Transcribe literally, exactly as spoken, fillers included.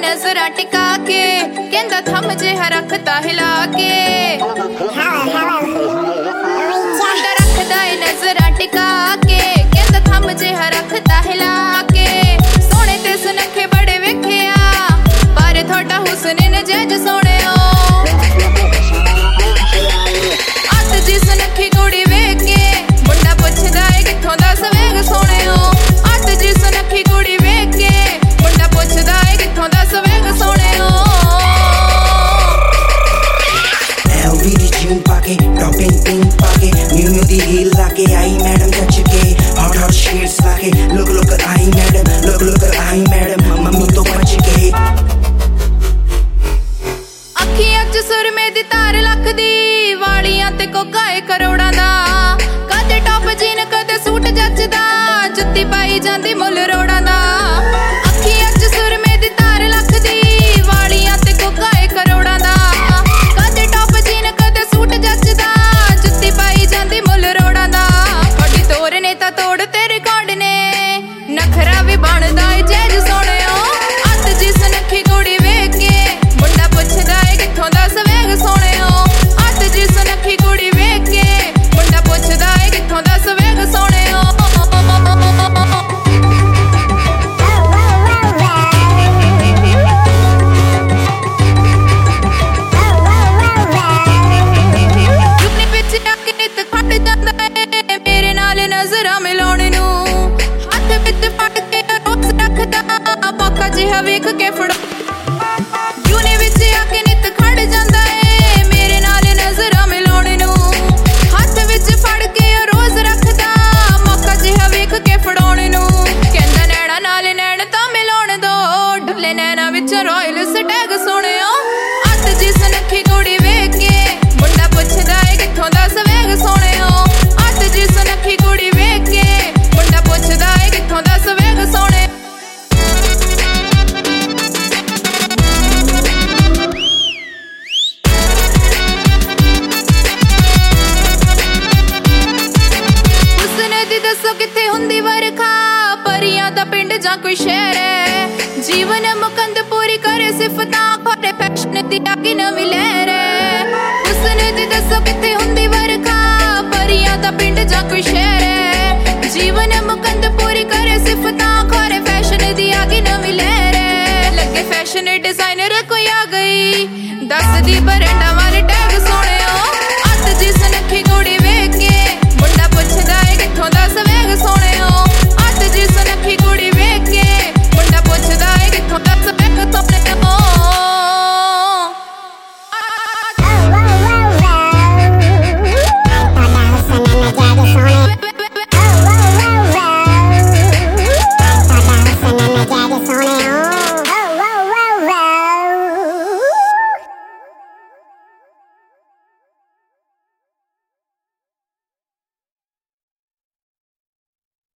नजरा टिका के कहंदा थम जिहा रखता हिला के मुंडा रखदा ए नजरा टिका के कहंदा थम जिहा रखता हिला के सोने ते सुनखे बड़े वेखिया पर थोड़ा हुस्न ने जज सोहणिया अत जी सुनखी कुड़ी वेख के मुंडा पुछदा ए किथों दा सवेग सोहणिया अत जी सुनखी कुड़ी वेख के मुंडा पुछदा ए किथों दा सवेग सोहणिया L V दी जीन पाके टॉप इन पिंक पाके न्यू न्यू दी हील लाके आई मैडम टच के हॉट हॉट शेड्स लाके लुक लुक आई मैडम लुक लुक आई मैडम मम्मी तो बच के अखियां च सुरमे दी तार लखदी वालियां ते कोकाए करोड़ां दा कदे टॉप जीन कदे सूट जचदा जुत्ती पाई जांदी मुल रोड़ां दा अखियां च सुरमे दी तार लखदी वालियां ते कोकाए करोड़ां दा कदे टॉप जीन कदे सूट जचदा जुत्ती पाई जांदी मुल रोड़ां दा थोड़ी तोर ने तां तोड़ तेरे कोड ने नखरा भी बनदा ए जैज सोहणिया अत जी सुनखी कुड़ी वेख के मुंडा पुछदा ए किथों दा सवेग सोहणिया अत जी सुनखी कुड़ी वेख के मुंडा पुछदा ए किथों दा सवेग सोहणिया चुपनी पिछ आके नित खट जांदा ए मेरे नाल नजरां मिलाउण नूं हत्थ विच फड़ के रोज रखदा पाका जिहा वेख के फड़ यूनी विच आके नित खड़ जांदा ए मेरे नाल नजरां मिलाउण नूं हत्थ विच फड़ के रोज रखदा मौका जिहा वेख के फड़ाउण नूं कहंदा नैना नाल नैन तां मिलाउण दो ढुल्ले नैना विच रॉयल स्टैग सोहणिया अत जी सुनखी कुड़ी वेख के मुंडा पुछदा ए किथों दा सवेग सोहणिया अत जी सुनखी कुड़ी वेख के मुंडा पुछदा ए किथों दा सवेग सोहणिया हुस्न दी दसो किथे हुंदी वरखा परियां दा पिंड जां कोई शहर है जीवन मुकंद पूरी करे सिफतां खोरे फैशन दी आगी नवीं लहर है हुस्न दी दसो किथे हुंदी वरखा परियां दा पिंड जां कोई शहर है जीवन मुकंद पूरी करे सिफतां खोरे फैशन दी आगी नवीं लहर है लगे फैशन डिजाइनर कोई आ गई दस दी बरंडा वाले